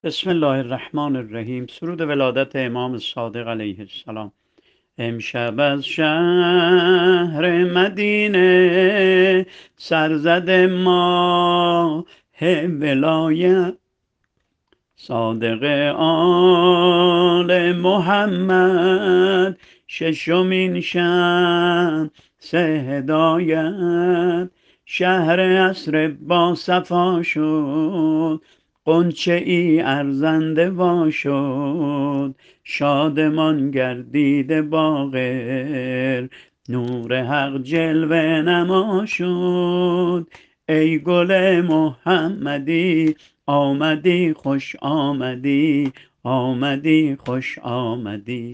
بسم الله الرحمن الرحیم. سرود ولادت امام صادق علیه السلام. امشب از شهر مدینه سرزد ماه ولایت، صادق آل محمد ششمین شمس هدایت. شهر عصر با صفا شد، غنچه ای ارزنده وا شد. شادمان گردیده باغ، نور حق جلوه نما شد. ای گل محمدی آمدی خوش آمدی، آمدی خوش آمدی.